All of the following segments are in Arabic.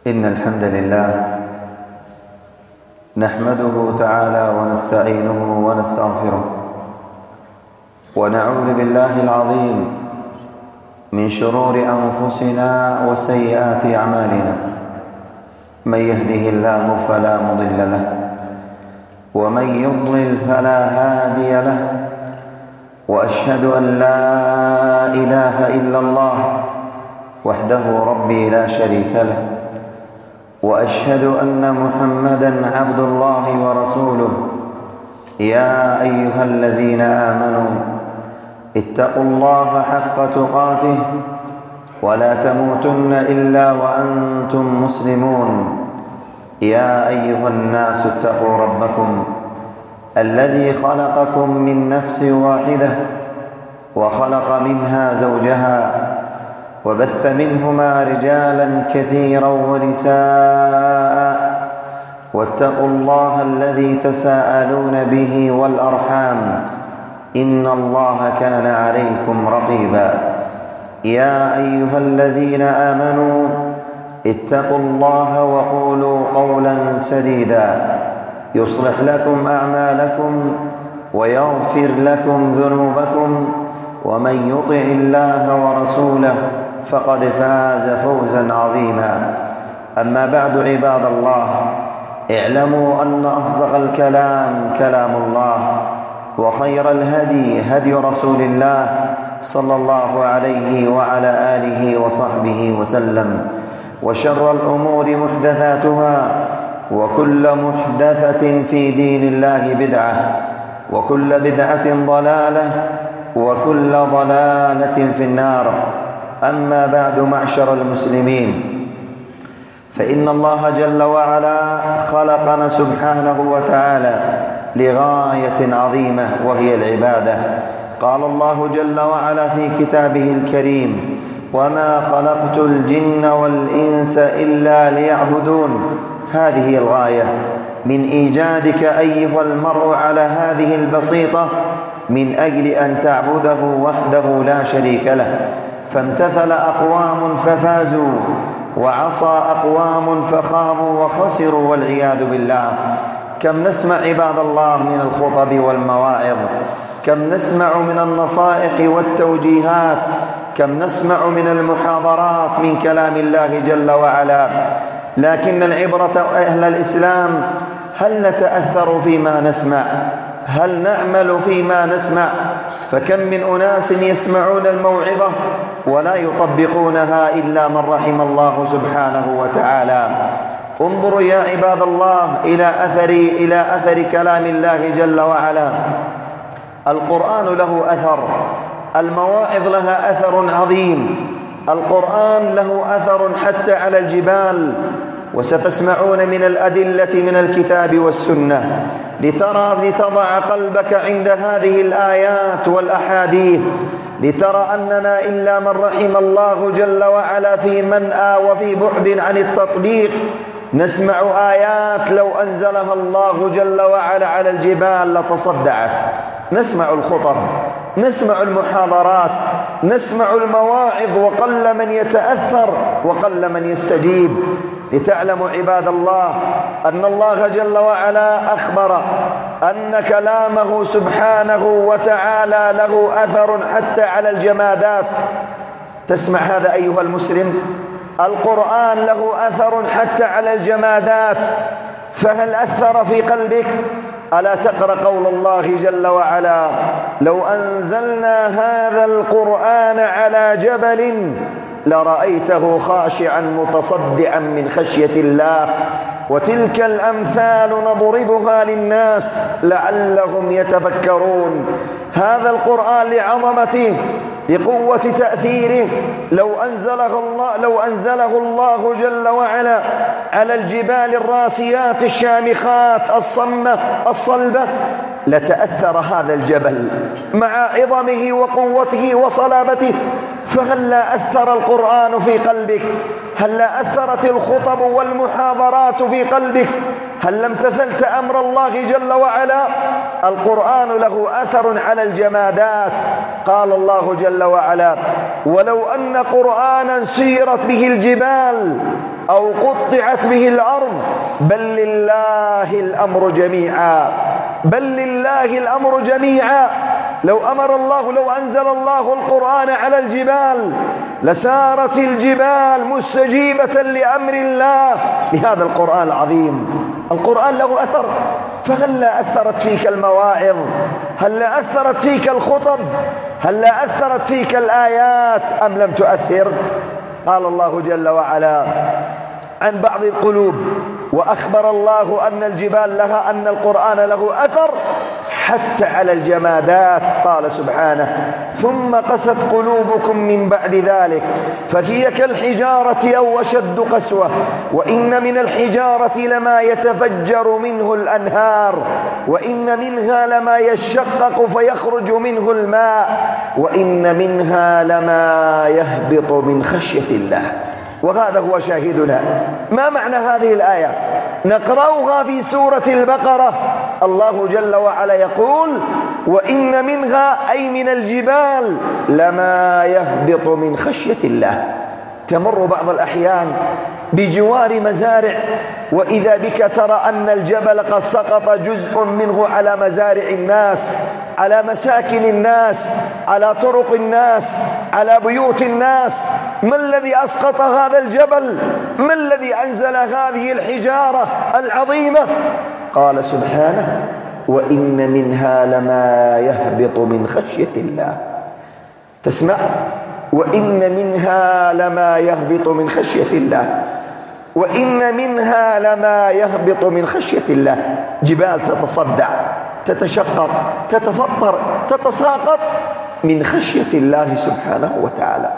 إن الحمد لله نحمده تعالى ونستعينه ونستغفره ونعوذ بالله العظيم من شرور أنفسنا وسيئات أعمالنا. من يهده الله فلا مضل له ومن يضلل فلا هادي له، وأشهد أن لا إله إلا الله وحده ربي لا شريك له، وأشهد أن محمدًا عبد الله ورسوله. يا أيها الذين آمنوا اتقوا الله حق تقاته ولا تموتن إلا وأنتم مسلمون. يا أيها الناس اتقوا ربكم الذي خلقكم من نفس واحدة وخلق منها زوجها وبث منهما رجالا كثيرا ونساء، واتقوا الله الذي تساءلون به والأرحام إن الله كان عليكم رقيبا. يا أيها الذين آمنوا اتقوا الله وقولوا قولا سديدا يصلح لكم أعمالكم ويغفر لكم ذنوبكم، ومن يطع الله ورسوله فقد فاز فوزا عظيما. أما بعد، عباد الله، اعلموا أن أصدق الكلام كلام الله، وخير الهدي هدي رسول الله صلى الله عليه وعلى آله وصحبه وسلم، وشر الأمور محدثاتها، وكل محدثة في دين الله بدعة، وكل بدعة ضلالة، وكل ضلالة في النار. أما بعد، معشر المسلمين، فإن الله جل وعلا خلقنا سبحانه وتعالى لغاية عظيمة وهي العبادة. قال الله جل وعلا في كتابه الكريم: وما خلقت الجن والإنس إلا ليعبدون. هذه الغاية من إيجادك أيها المرء على هذه البسيطة من أجل أن تعبده وحده لا شريك له. فامتثل أقوام ففازوا، وعصى أقوام فخابوا وخسروا والعياذ بالله. كم نسمع عباد الله من الخطب والمواعظ، كم نسمع من النصائح والتوجيهات، كم نسمع من المحاضرات من كلام الله جل وعلا، لكن العبرة أهل الإسلام هل نتأثر فيما نسمع؟ هل نعمل فيما نسمع؟ فكم من أناس يسمعون الموعظة ولا يطبقونها إلا من رحم الله سبحانه وتعالى. انظروا يا عباد الله إلى أثر كلام الله جل وعلا. القرآن له أثر، المواعظ لها أثر عظيم، القرآن له أثر حتى على الجبال. وستسمعون من الأدلة من الكتاب والسنة لتضع قلبك عند هذه الآيات والأحاديث، لترى أننا إلا من رحم الله جل وعلا في منأى وفي بعد عن التطبيق. نسمع آيات لو أنزلها الله جل وعلا على الجبال لتصدعت. نسمع الخطب، نسمع المحاضرات، نسمع المواعظ، وقل من يتأثر وقل من يستجيب. لتعلموا عباد الله أن الله جل وعلا أخبر أن كلامه سبحانه وتعالى له أثر حتى على الجمادات. تسمع هذا أيها المسلم؟ القرآن له أثر حتى على الجمادات. فهل أثر في قلبك؟ ألا تقرأ قول الله جل وعلا: لو أنزلنا هذا القرآن على جبل لرأيته خاشعا متصدعا من خشية الله. وتلك الأمثال نضربها للناس لعلهم يتفكرون. هذا القرآن لعظمته، لقوة تأثيره، لو أنزله الله جل وعلا على الجبال الراسيات الشامخات الصمة الصلبة لتأثر هذا الجبل مع عظمه وقوته وصلابته. فهلا أثر القرآن في قلبك؟ هلا أثرت الخطب والمحاضرات في قلبك؟ هل امتثلت أمر الله جل وعلا؟ القرآن له أثر على الجمادات. قال الله جل وعلا: ولو أن قرآنا سيرت به الجبال أو قطعت به الأرض بل لله الأمر جميعا، بل لله الأمر جميعا. لو أنزل الله القرآن على الجبال لسارت الجبال مستجيبة لأمر الله لهذا القرآن العظيم. القرآن له أثر، فهلا أثرت فيك المواعظ؟ هلا أثرت فيك الخطب؟ هلا أثرت فيك الآيات أم لم تؤثر؟ قال الله جل وعلا عن بعض القلوب، وأخبر الله أن الجبال أن القرآن له أثر حتى على الجمادات. قال سبحانه: ثم قست قلوبكم من بعد ذلك فهي كالحجارة أو أشد قسوة وإن من الحجارة لما يتفجر منه الأنهار وإن منها لما يشقق فيخرج منه الماء وإن منها لما يهبط من خشية الله. وهذا هو شاهدنا. ما معنى هذه الآية؟ نقرأها في سورة البقرة. الله جل وعلا يقول: وإن منها أي من الجبال لما يهبط من خشية الله. تمر بعض الأحيان بجوار مزارع وإذا بك ترى أن الجبل قد سقط جزء منه على مزارع الناس، على مساكن الناس، على طرق الناس، على بيوت الناس. ما الذي أسقط هذا الجبل؟ ما الذي أنزل هذه الحجارة العظيمة؟ قال سبحانه: وإن منها لما يهبط من خشية الله. تسمع؟ وإن منها لما يهبط من خشية الله، وإن منها لما يهبط من خشية الله. جبال تتصدع، تتشقق، تتفطر، تتساقط من خشية الله سبحانه وتعالى.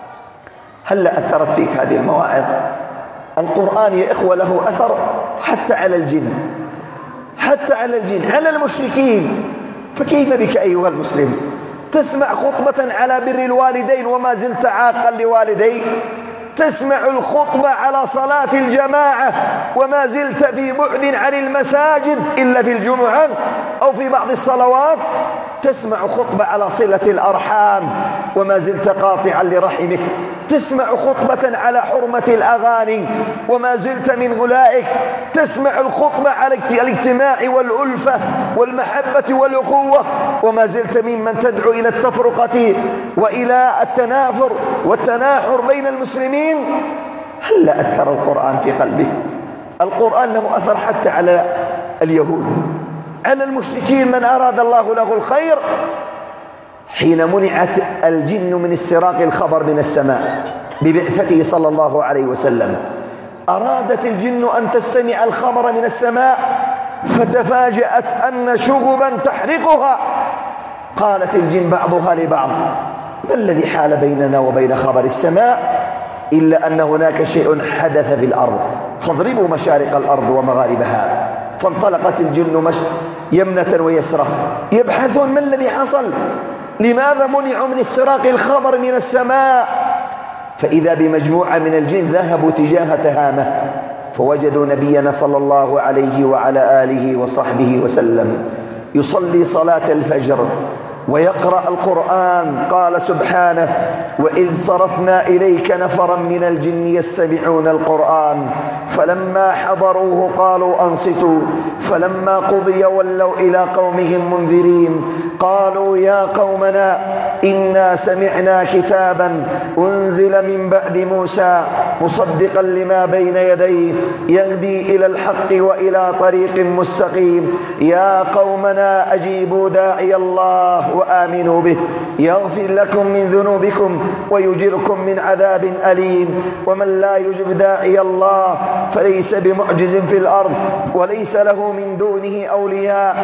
هل أثرت فيك هذه المواعظ؟ القرآن يا إخوة له أثر حتى على الجن، حتى على الجن، على المشركين. فكيف بك أيها المسلم تسمع خطبة على بر الوالدين وما زلت عاقا لوالديك؟ تسمع الخطبة على صلاة الجماعة وما زلت في بعد عن المساجد إلا في الجمعة أو في بعض الصلوات؟ تسمع خطبة على صلة الأرحام وما زلت قاطعا لرحمك؟ تسمع خطبة على حرمة الأغاني وما زلت من أولئك؟ تسمع الخطبة على الاجتماع والألفة والمحبة والأخوة وما زلت ممن تدعو إلى التفرقة وإلى التنافر والتناحر بين المسلمين؟ هل أثر القرآن في قلبك؟ القرآن له أثر حتى على اليهود، على المشركين من أراد الله له الخير. حين منعت الجن من استراق الخبر من السماء ببعثته صلى الله عليه وسلم، أرادت الجن أن تستمع الخبر من السماء فتفاجأت أن شغبا تحرقها. قالت الجن بعضها لبعض: ما الذي حال بيننا وبين خبر السماء إلا أن هناك شيء حدث في الأرض فاضربوا مشارق الأرض ومغاربها. فانطلقت الجن يمنة ويسرة يبحثون ما الذي حصل، لماذا منعوا من استراق الخبر من السماء. فإذا بمجموعة من الجن ذهبوا تجاه تهامة فوجدوا نبينا صلى الله عليه وعلى آله وصحبه وسلم يصلي صلاة الفجر ويقرأ القرآن. قال سبحانه: وإذ صرفنا إليك نفرا من الجن يستمعون القرآن فلما حضروه قالوا أنصتوا فلما قضي ولوا إلى قومهم منذرين قالوا يا قومنا إنا سمعنا كتابا أنزل من بعد موسى مصدقا لما بين يديه يهدي إلى الحق وإلى طريق مستقيم يا قومنا أجيبوا داعي الله وآمنوا به يغفر لكم من ذنوبكم ويجركم من عذاب أليم ومن لا يجب داعي الله فليس بمعجز في الأرض وليس له من دونه أولياء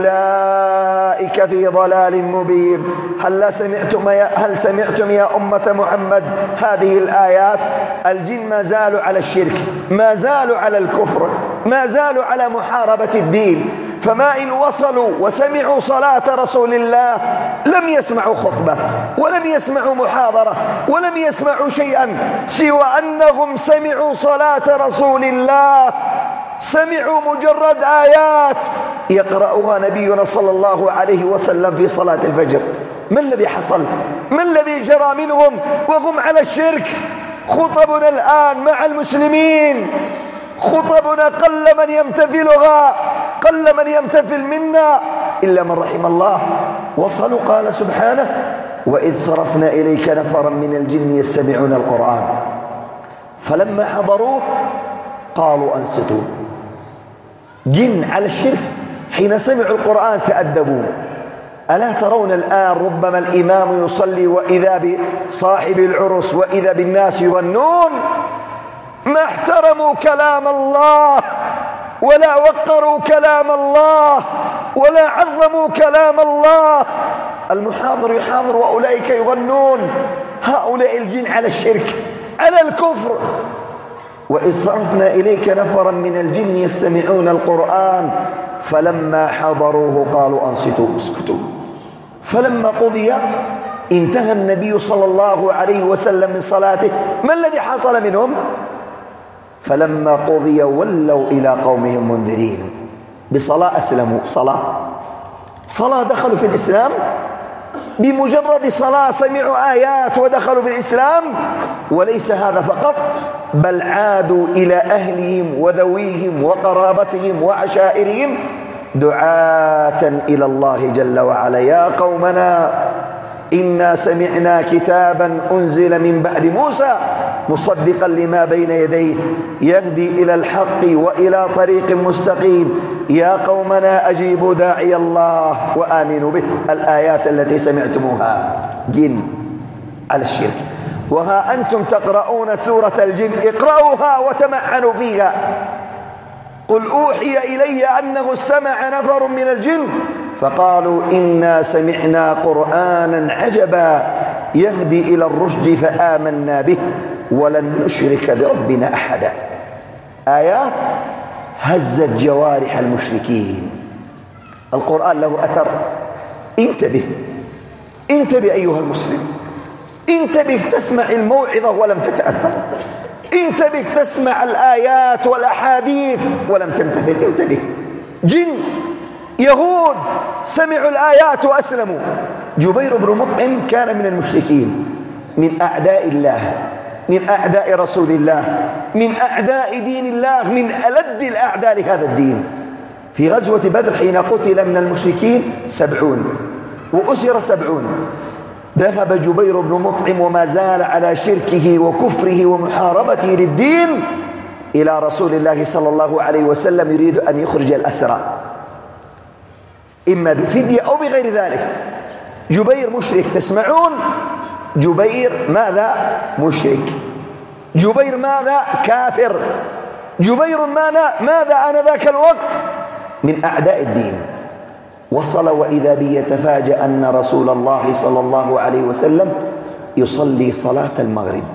أولئك في ضلال مبين. هل سمعتم يا أمة محمد هذه الآيات؟ الجن ما زالوا على الشرك، ما زالوا على الكفر، ما زالوا على محاربة الدين. فما إن وصلوا وسمعوا صلاة رسول الله لم يسمعوا خطبة ولم يسمعوا محاضرة ولم يسمعوا شيئا سوى أنهم سمعوا صلاة رسول الله، سمعوا مجرد آيات يقرأها نبينا صلى الله عليه وسلم في صلاة الفجر. ما الذي حصل؟ ما الذي جرى منهم وهم على الشرك؟ خطبنا الآن مع المسلمين خطبنا قل من يمتثلها، قل من يمتثل منا إلا من رحم الله. وصلوا قال سبحانه: وإذ صرفنا إليك نفرا من الجن يستمعون القرآن فلما حضروه قالوا أنصتوا. جن على الشرك حين سمعوا القرآن تأدبوا. ألا ترون الآن ربما الإمام يصلي وإذا بصاحب العرس وإذا بالناس يغنون؟ ما احترموا كلام الله ولا وقروا كلام الله ولا عظموا كلام الله. المحاضر يحاضر وأولئك يغنون. هؤلاء الجن على الشرك على الكفر. وإذ صرفنا إليك نفرا من الجن يستمعون القرآن فلما حضروه قالوا أنصتوا اسكتوا. فلما قضي انتهى النبي صلى الله عليه وسلم من صلاته، ما الذي حصل منهم؟ فلما قضي ولوا إلى قومهم منذرين. بصلاة أسلموا، صلاة دخلوا في الإسلام، بمجرد صلاة سمعوا آيات ودخلوا في الإسلام. وليس هذا فقط، بل عادوا إلى أهلهم وذويهم وقرابتهم وعشائرهم دعاة إلى الله جل وعلا: يا قومنا إنا سمعنا كتابا أنزل من بعد موسى مصدقا لما بين يديه يهدي إلى الحق وإلى طريق مستقيم يا قومنا أجيبوا داعي الله وآمنوا به. الآيات التي سمعتموها جن على الشرك. وها أنتم تقرؤون سورة الجن، اقرأوها وتمعنوا فيها. قل أوحي إلي أنه استمع نفر من الجن فقالوا إنا سمعنا قرآنا عجبا يهدي إلى الرشد فآمنا به ولن نشرك بربنا أحدا. آيات هزت جوارح المشركين. القرآن له أثر. انتبه أيها المسلم، انتبه تسمع الموعظة ولم تتأثر، انتبه تسمع الآيات والأحاديث ولم تمتثل. انتبه. جن يهود سمعوا الآيات وأسلموا. جبير بن مطعم كان من المشركين، من أعداء الله، من أعداء رسول الله، من أعداء دين الله، من ألد الأعداء لهذا الدين. في غزوة بدر حين قتل من المشركين 70 وأسر 70، ذهب جبير بن مطعم وما زال على شركه وكفره ومحاربته للدين إلى رسول الله صلى الله عليه وسلم يريد أن يخرج الأسرى إما بفدية أو بغير ذلك. جبير مشرك، تسمعون؟ جبير ماذا؟ مشرك. جبير ماذا؟ كافر. جبير ماذا آنذاك الوقت؟ من أعداء الدين. وصل وإذا به يتفاجأ أن رسول الله صلى الله عليه وسلم يصلي صلاة المغرب.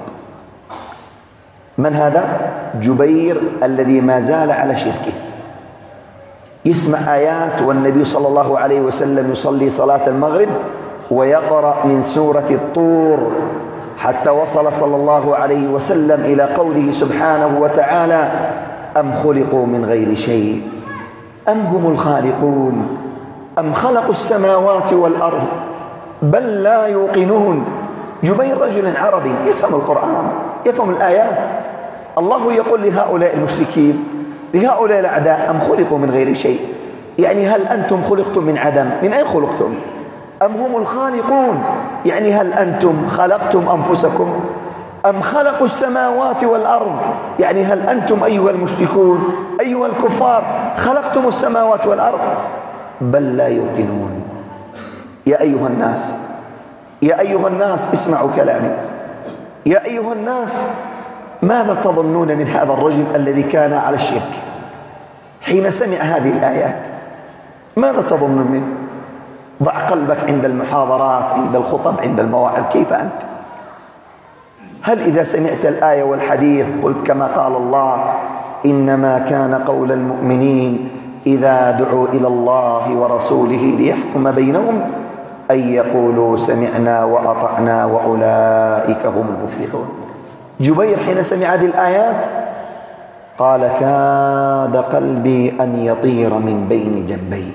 من هذا؟ جبير الذي ما زال على شركه، يسمع آيات والنبي صلى الله عليه وسلم يصلي صلاة المغرب ويقرأ من سورة الطور حتى وصل صلى الله عليه وسلم إلى قوله سبحانه وتعالى: أم خلقوا من غير شيء أم هم الخالقون أم خلقوا السماوات والأرض بل لا يوقنون. جبير رجل عربي يفهم القرآن، يفهم الآيات. الله يقول لهؤلاء المشركين، لهؤلاء الأعداء: أم خلقوا من غير شيء، يعني هل أنتم خلقتم من عدم؟ من أين خلقتم؟ أم هم الخالقون، يعني هل أنتم خلقتم أنفسكم؟ أم خلقوا السماوات والأرض، يعني هل أنتم أيها المشركون أيها الكفار خلقتم السماوات والأرض بل لا يوقنون. يا أيها الناس، يا أيها الناس اسمعوا كلامي. يا أيها الناس، ماذا تظنون من هذا الرجل الذي كان على الشرك حين سمع هذه الآيات؟ ماذا تظنون منه؟ ضع قلبك عند المحاضرات، عند الخطب، عند المواعظ. كيف أنت؟ هل إذا سمعت الآية والحديث قلت كما قال الله: إنما كان قول المؤمنين إذا دعوا إلى الله ورسوله ليحكم بينهم أن يقولوا سمعنا وأطعنا وأولئك هم المفلحون. جبير حين سمع هذه الآيات قال: كاد قلبي أن يطير من بين جنبي.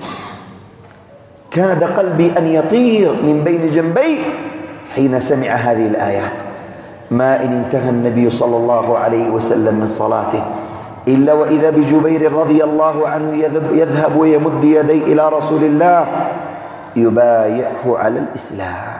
كاد قلبي أن يطير من بين جنبي حين سمع هذه الآيات. ما إن انتهى النبي صلى الله عليه وسلم من صلاته إلا وإذا بجبير رضي الله عنه يذهب ويمد يديه إلى رسول الله يبايعه على الإسلام،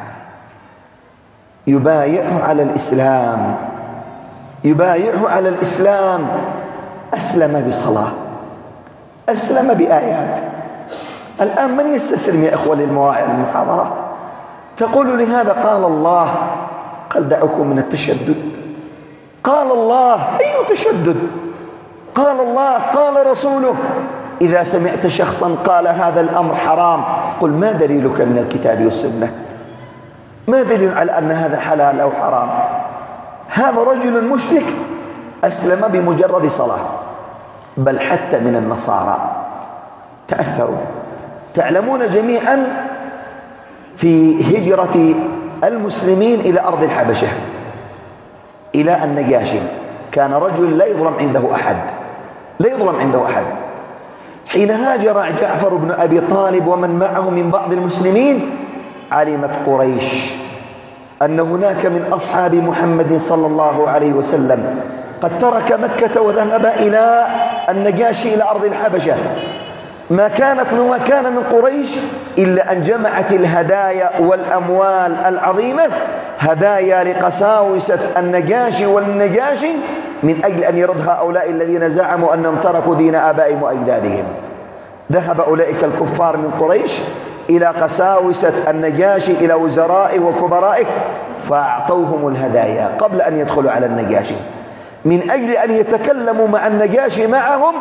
يبايعه على الإسلام، يبايعه على الإسلام. أسلم بصلاة، أسلم بآيات. الآن من يستسلم يا إخوة للمواعظ المحاضرات؟ تقول لهذا قال الله، قال دعكم من التشدد. قال الله، أي تشدد؟ قال الله قال رسوله. إذا سمعت شخصا قال هذا الأمر حرام قل ما دليلك من الكتاب والسنة؟ ما دليل على أن هذا حلال أو حرام؟ هذا رجل مشرك أسلم بمجرد صلاة. بل حتى من النصارى تأثروا. تعلمون جميعا في هجرة المسلمين إلى أرض الحبشة إلى النجاشي كان رجل لا يظلم عنده أحد، لا يظلم عنده أحد. حين هاجر جعفر بن أبي طالب ومن معه من بعض المسلمين علمت قريش أن هناك من أصحاب محمد صلى الله عليه وسلم قد ترك مكة وذهب إلى النجاشي إلى أرض الحبشة. ما كان من قريش إلا أن جمعت الهدايا والأموال العظيمة، هدايا لقساوسة النجاشي والنجاشي من أجل أن يرد هؤلاء الذين زعموا أنهم تركوا دين آبائهم وأجدادهم. ذهب أولئك الكفار من قريش إلى قساوسة النجاشي إلى وزرائه وكبرائه فأعطوهم الهدايا قبل أن يدخلوا على النجاشي من أجل أن يتكلموا مع النجاشي معهم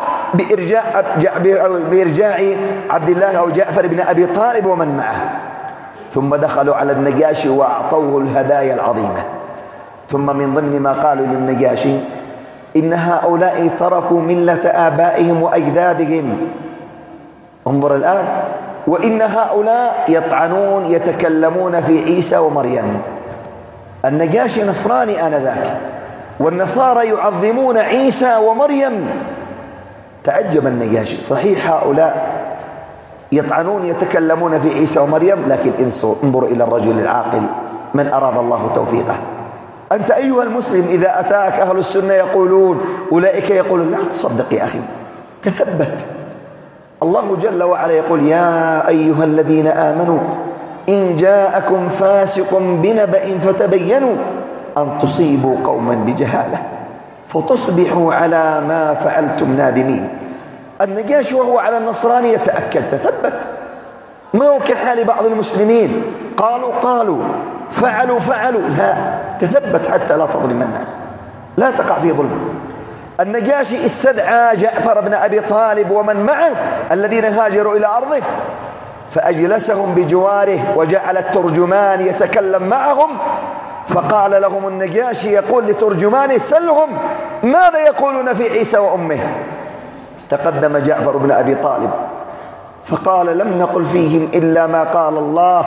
بإرجاع عبد الله أو جعفر بن أبي طالب ومن معه. ثم دخلوا على النجاشي وأعطوه الهدايا العظيمة. ثم من ضمن ما قالوا للنجاشي إن هؤلاء تركوا ملة آبائهم وأجدادهم. انظر الآن، وإن هؤلاء يطعنون يتكلمون في عيسى ومريم. النجاشي نصراني آنذاك، والنصارى يعظمون عيسى ومريم. تعجب النجاشي، صحيح هؤلاء يطعنون يتكلمون في عيسى ومريم، لكن انظر إلى الرجل العاقل من أراد الله توفيقه. أنت أيها المسلم إذا أتاك أهل السنة يقولون أولئك يقولون لا تصدق يا أخي، تثبت. الله جل وعلا يقول يا أيها الذين آمنوا إن جاءكم فاسق بنبأ فتبينوا أن تصيبوا قوما بجهالة فتصبحوا على ما فعلتم نادمين. النجاشي وهو على النصرانية يتأكد، تثبت. ما هو كحال بعض المسلمين قالوا فعلوا، لا، تثبت حتى لا تظلم الناس، لا تقع في ظلم. النجاشي استدعى جعفر بن أبي طالب ومن معه الذين هاجروا إلى أرضه فأجلسهم بجواره وجعل الترجمان يتكلم معهم. فقال لهم النجاشي يقول لترجمانه سلهم ماذا يقولون في عيسى وأمه. تقدم جعفر بن أبي طالب فقال لم نقل فيهم إلا ما قال الله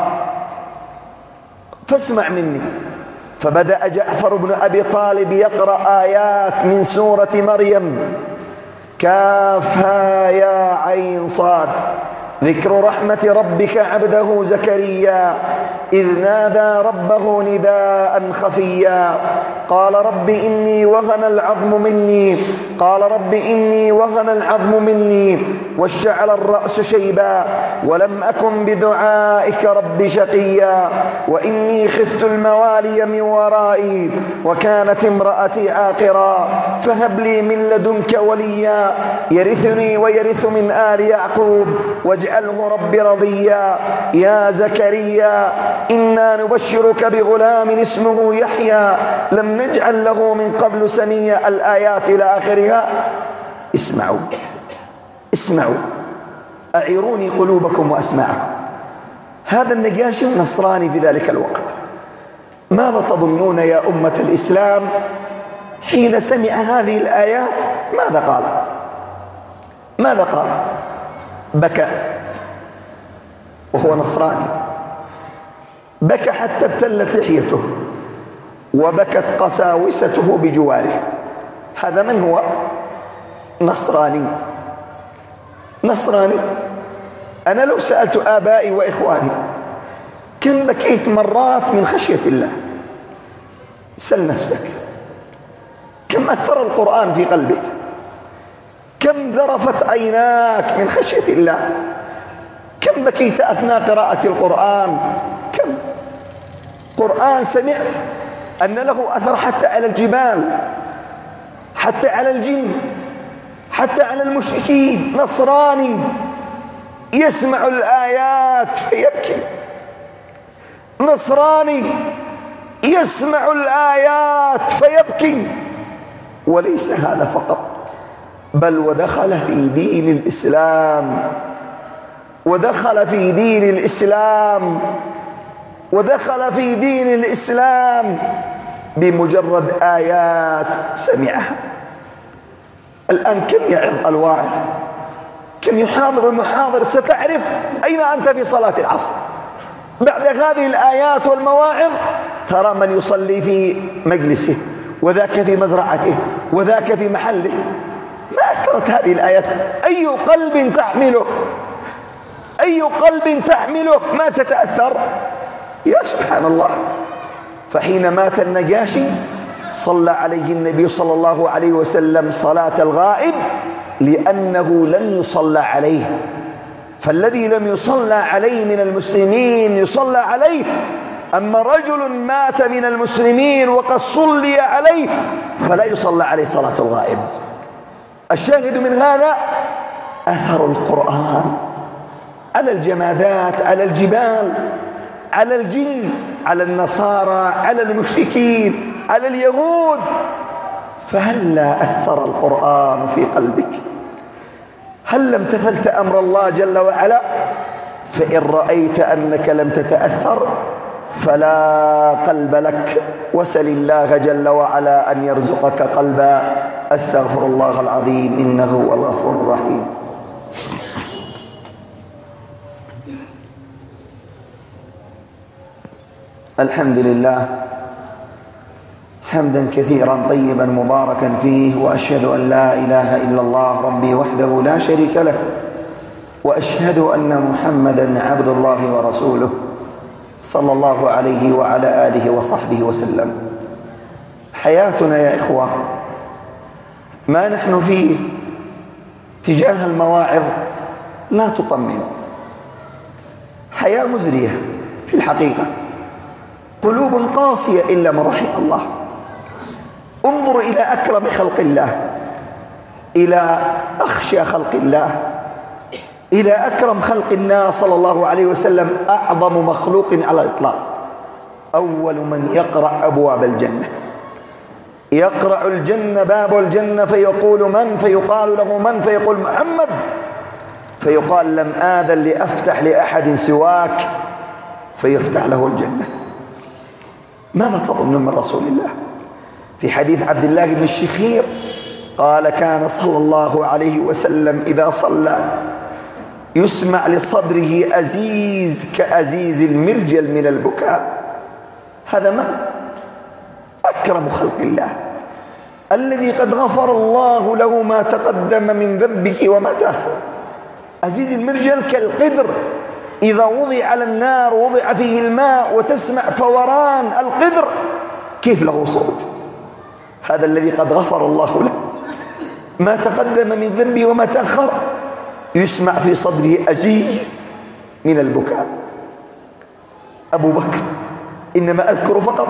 فاسمع مني. فبدأ جعفر بن أبي طالب يقرأ آيات من سورة مريم كافها يا عين صاد ذكر رحمة ربك عبده زكريا إذ نادى ربه نداء خفيا قال رب إني وهن العظم مني واشتعل الرأس شيبا ولم أكن بدعائك رب شقيا وإني خفت الموالي من ورائي وكانت امرأتي عاقرا فهب لي من لدنك وليا يرثني ويرث من آل يعقوب واجعله رب رضيا يا زكريا إنا نبشرك بغلام اسمه يحيى لم نجعل له من قبل سميا. الآيات إلى آخرها. اسمعوا أعيروني قلوبكم وأسماعكم. هذا النجاشي نصراني في ذلك الوقت. ماذا تظنون يا أمة الإسلام حين سمع هذه الآيات؟ ماذا قال؟ بكى وهو نصراني، بكى حتى ابتلت لحيته وبكت قساوسته بجواره. هذا من هو؟ نصراني. أنا لو سألت آبائي وإخواني كم بكيت مرات من خشية الله، سل نفسك، كم أثر القرآن في قلبك؟ كم ذرفت عيناك من خشية الله؟ كم بكيت أثناء قراءة القرآن؟ كم قرآن سمعت أن له أثر حتى على الجبال، حتى على الجن، حتى على المشركين. نصراني يسمع الآيات فيبكي، نصراني يسمع الآيات فيبكي. وليس هذا فقط، بل ودخل في دين الإسلام، ودخل في دين الإسلام، ودخل في دين الإسلام بمجرد آيات سمعها. الآن كم يعظ الواعظ، كم يحاضر المحاضر، ستعرف أين أنت في صلاة العصر. بعد هذه الآيات والمواعظ ترى من يصلي في مجلسه، وذاك في مزرعته، وذاك في محله. ما أثرت هذه الآيات؟ أي قلب تحمله، أي قلب تحمله ما تتأثر؟ يا سبحان الله. فحين مات النجاشي صلى عليه النبي صلى الله عليه وسلم صلاة الغائب، لأنه لم يصلى عليه. فالذي لم يصلى عليه من المسلمين يصلى عليه، أما رجل مات من المسلمين وقد صلي عليه فلا يصلى عليه صلاة الغائب. الشاهد من هذا أثر القرآن على الجمادات، على الجبال، على الجن، على النصارى، على المشركين، على اليهود. فهلا أثر القرآن في قلبك؟ هل امتثلت أمر الله جل وعلا؟ فإن رأيت أنك لم تتأثر فلا قلب لك، وسل الله جل وعلا أن يرزقك قلبا. أستغفر الله العظيم إنه هو الغفور الرحيم. الحمد لله حمدا كثيرا طيبا مباركا فيه، وأشهد أن لا إله إلا الله ربي وحده لا شريك له، وأشهد أن محمدا عبد الله ورسوله صلى الله عليه وعلى آله وصحبه وسلم. حياتنا يا إخوة ما نحن فيه تجاه المواعظ لا تطمن، حياة مزرية في الحقيقة، قلوب قاسية إلا من رحم الله. انظر إلى أكرم خلق الله، إلى أخشى خلق الله، إلى أكرم خلق الله صلى الله عليه وسلم، أعظم مخلوق على الإطلاق. أول من يقرأ أبواب الجنة، يقرأ الجنة باب الجنة فيقول من؟ فيقال له من؟ فيقول محمد، فيقال لم آذن لأفتح لأحد سواك، فيفتح له الجنة. ماذا تظن من رسول الله؟ في حديث عبد الله بن الشخير قال كان صلى الله عليه وسلم إذا صلى يسمع لصدره أزيز كأزيز المرجل من البكاء. هذا من؟ أكرم خلق الله، الذي قد غفر الله له ما تقدم من ذنبك وما تأخر. أزيز المرجل كالقدر إذا وضع على النار وضع فيه الماء وتسمع فوران القدر كيف له صوت. هذا الذي قد غفر الله له ما تقدم من ذنبه وما تأخر، يسمع في صدره أزيز من البكاء. أبو بكر إنما أذكر فقط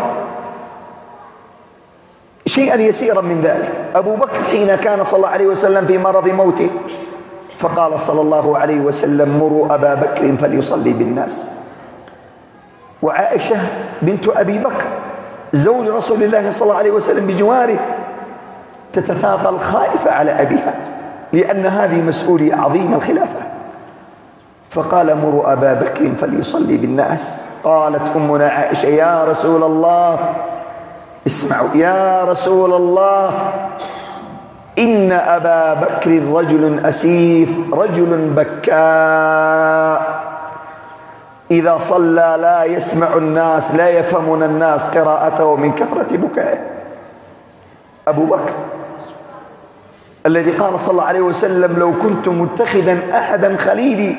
شيئا يسيرا من ذلك. أبو بكر حين كان صلى الله عليه وسلم في مرض موته فقال صلى الله عليه وسلم مروا أبا بكر فليصلي بالناس. وعائشة بنت أبي بكر زوج رسول الله صلى الله عليه وسلم بجواره تتثاقل خائفة على أبيها، لأن هذه مسؤولية عظيمة الخلافة. فقال مروا أبا بكر فليصلي بالناس. قالت أمنا عائشة يا رسول الله، اسمعوا يا رسول الله، إن أبا بكر رجل أسيف، رجل بكاء، إذا صلى لا يسمع الناس، لا يفهمون الناس قراءته من كثرة بكائه. أبو بكر الذي قال صلى الله عليه وسلم لو كنت متخذا أحدا خليلي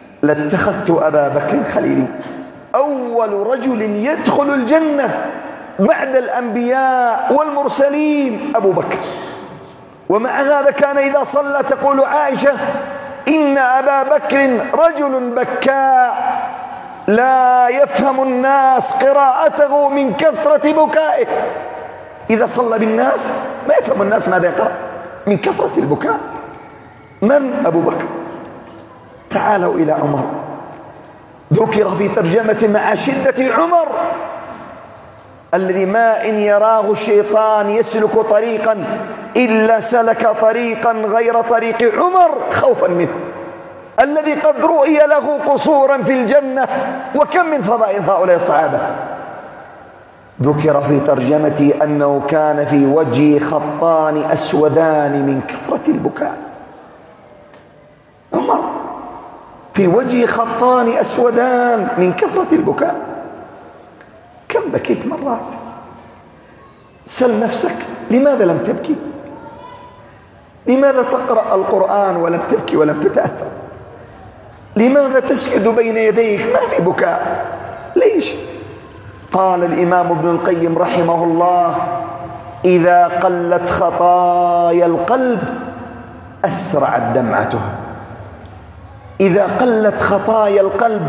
لاتخذت أبا بكر خليلي. أول رجل يدخل الجنة بعد الأنبياء والمرسلين أبو بكر. ومع هذا كان إذا صلى تقول عائشة: إن أبا بكر رجل بكاء لا يفهم الناس قراءته من كثرة بكائه. إذا صلى بالناس ما يفهم الناس ماذا يقرأ من كثرة البكاء. من؟ أبو بكر. تعالوا إلى عمر، ذكر في ترجمة مع شدة عمر الذي ما إن يراه الشيطان يسلك طريقا إلا سلك طريقا غير طريق عمر خوفا منه، الذي قد رؤي له قصورا في الجنة. وكم من فضائل هؤلاء الصحابة. ذكر في ترجمتي أنه كان في وجهه خطان أسودان من كثرة البكاء. عمر في وجهه خطان أسودان من كثرة البكاء. كم بكيت مرات؟ سل نفسك، لماذا لم تبكي؟ لماذا تقرأ القرآن ولم تبكي ولم تتأثر؟ لماذا تسجد بين يديك ما في بكاء؟ ليش؟ قال الإمام ابن القيم رحمه الله: إذا قلت خطايا القلب أسرعت دمعته. إذا قلت خطايا القلب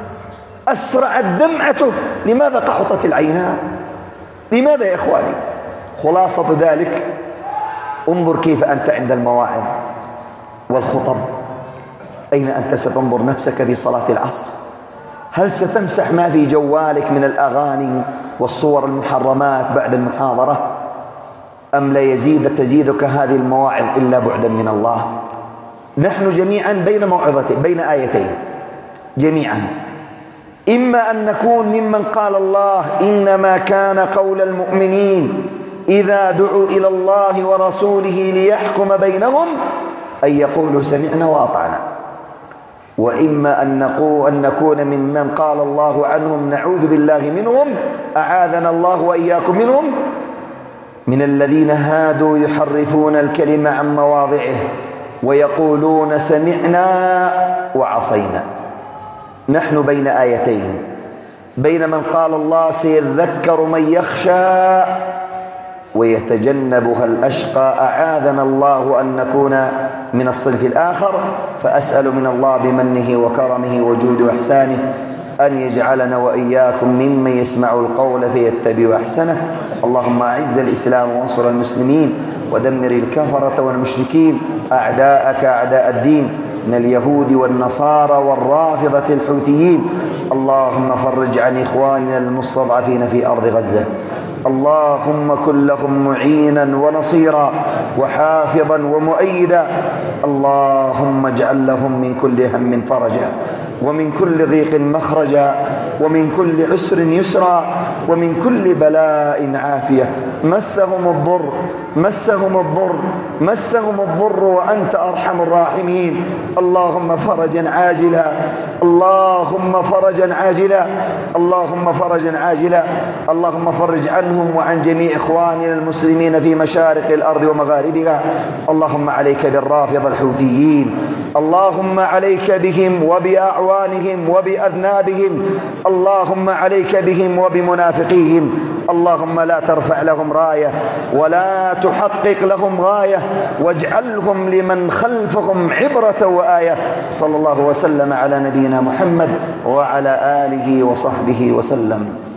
أسرعت دمعته. لماذا قحطت العينان؟ لماذا يا إخواني؟ خلاصة ذلك: انظر كيف أنت عند المواعظ والخطب. أين أنت ستنظر نفسك في صلاة العصر؟ هل ستمسح ما في جوالك من الأغاني والصور المحرمات بعد المحاضرة؟ أم لا تزيدك هذه المواعظ إلا بعدا من الله؟ نحن جميعا بين موعظتين، بين آيتين جميعا. إما أن نكون ممن قال الله: إنما كان قول المؤمنين إذا دعوا إلى الله ورسوله ليحكم بينهم أن يقولوا سمعنا وأطعنا. وإما أن نكون ممن قال الله عنهم: نعوذ بالله منهم، أعاذنا الله وإياكم منهم، من الذين هادوا يحرفون الكلمة عن مواضعه ويقولون سمعنا وعصينا. نحن بين آيتين، بين من قال الله: سيذكر من يخشى ويتجنبها الأشقى. أعاذنا الله أن نكون من الصنف الآخر. فأسأل من الله بمنه وكرمه وجود وإحسانه أن يجعلنا وإياكم ممن يسمع القول فيتبع أحسنه. اللهم أعز الإسلام وانصر المسلمين ودمر الكفرة والمشركين أعداءك أعداء الدين من اليهود والنصارى والرافضة الحوثيين. اللهم فرج عن إخواننا المستضعفين في أرض غزة. اللهم كن لهم معينا ونصيرا وحافظا ومؤيدا. اللهم اجعل لهم من كل هم فرجا ومن كل ضيق مخرجا ومن كل عسر يسرا ومن كل بلاء عافية. مسهم الضر وأنت أرحم الراحمين. اللهم فرجا عاجلا، اللهم فرجا عاجلا، اللهم فرجا عاجلا. اللهم فرج عنهم وعن جميع إخواننا المسلمين في مشارق الأرض ومغاربها. اللهم عليك بالرافضة الحوثيين، اللهم عليك بهم وبأعوانهم وبأذنابهم، اللهم عليك بهم وبمنافقيهم. اللهم لا ترفع لهم راية ولا تحقق لهم غاية، واجعلهم لمن خلفهم عبرة وآية. صلى الله وسلم على نبينا محمد وعلى آله وصحبه وسلم.